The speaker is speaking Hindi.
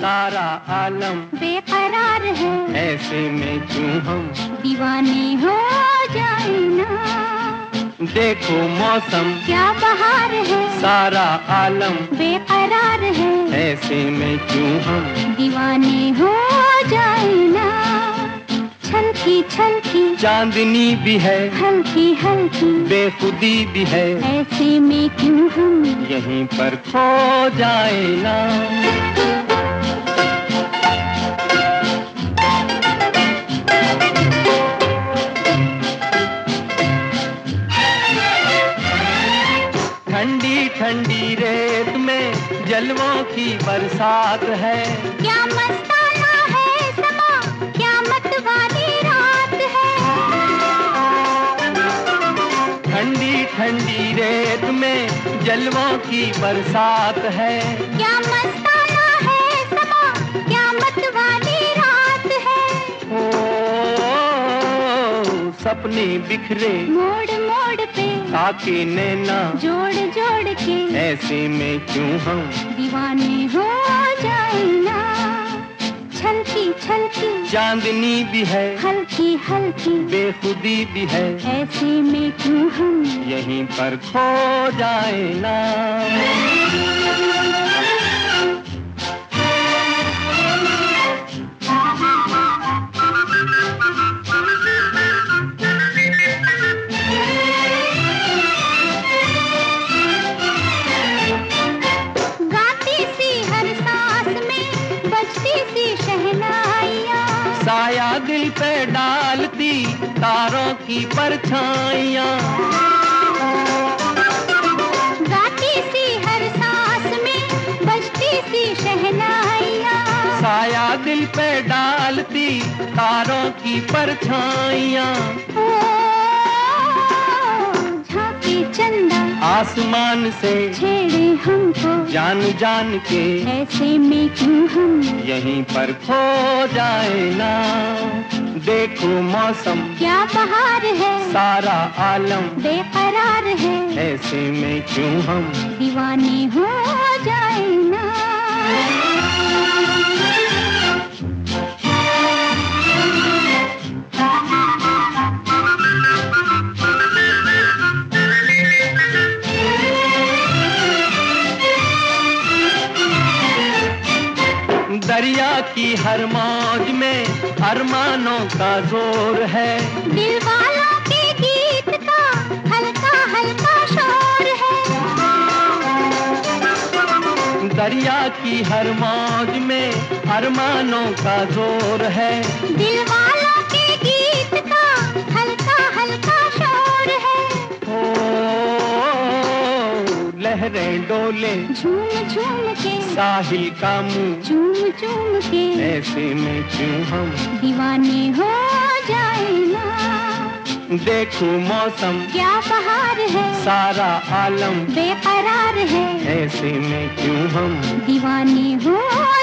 सारा आलम बेकरार है, ऐसे में क्यों हम दीवाने हो जाए ना। देखो मौसम क्या बहार है, सारा आलम बेकरार है, ऐसे में क्यों हम दीवाने हो जाए ना। छलकी छलकी चांदनी भी है, हल्की हल्की बेखुदी भी है, ऐसे में क्यों हम यहीं पर खो जाए ना। ठंडी ठंडी रेत में जलवों की बरसात है, क्या मस्ताना है समा, क्या मतवाली रात है। ठंडी ठंडी रेत में जलवों की बरसात है, क्या मस्ताना है समा, क्या मतवाली रात है। ओ सपने बिखरे मोड़ मोड़ पे ताके नैना जोड़ जोड़ के, ऐसे में क्यों हम दीवाने हो जाए ना। छलकी छलकी चांदनी भी है, हल्की हल्की बेखुदी भी है, ऐसे में क्यों हम यहीं पर खो जाए ना। साया दिल पे डालती तारों की परछाइयाँ, गाती सी हर सांस में बजती सी शहनाइयाँ। साया दिल पे डालती तारों की परछाइयाँ। झांकी चंदा आसमान से छेड़े हमको जान जान के, ऐसे में क्यों हम यहीं पर खो जाए ना। देखो मौसम क्या बहार है, सारा आलम बेकरार है, ऐसे में क्यों हम दीवाने हो जाए ना। दरिया की हर मौज में अरमानों का जोर है, दिल वालों के गीत का हल्का हल्का शोर है। दरिया की हर मौज में अरमानों का जोर है, दिल वालों के गीत का हल्का हल्का शोर है। लहरें डोले झूम झूम के साहिल का मुंह चूम चूम के, ऐसे में क्यों हम दीवाने हो जाए ना। देखो मौसम क्या बहार है, सारा आलम बेकरार है, ऐसे में क्यों हम दीवाने हो